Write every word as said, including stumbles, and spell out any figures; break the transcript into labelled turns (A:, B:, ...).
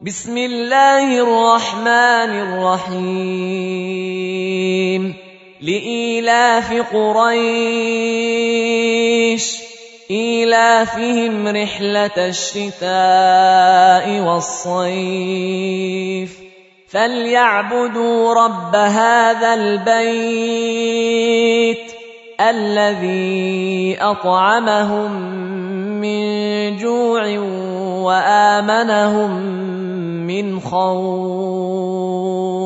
A: بسم الله الرحمن الرحيم لإيلاف قريش إيلافهم رحلة الشتاء والصيف فليعبدوا رب هذا البيت الذي أطعمهم من جوع وآمنهم من خوف.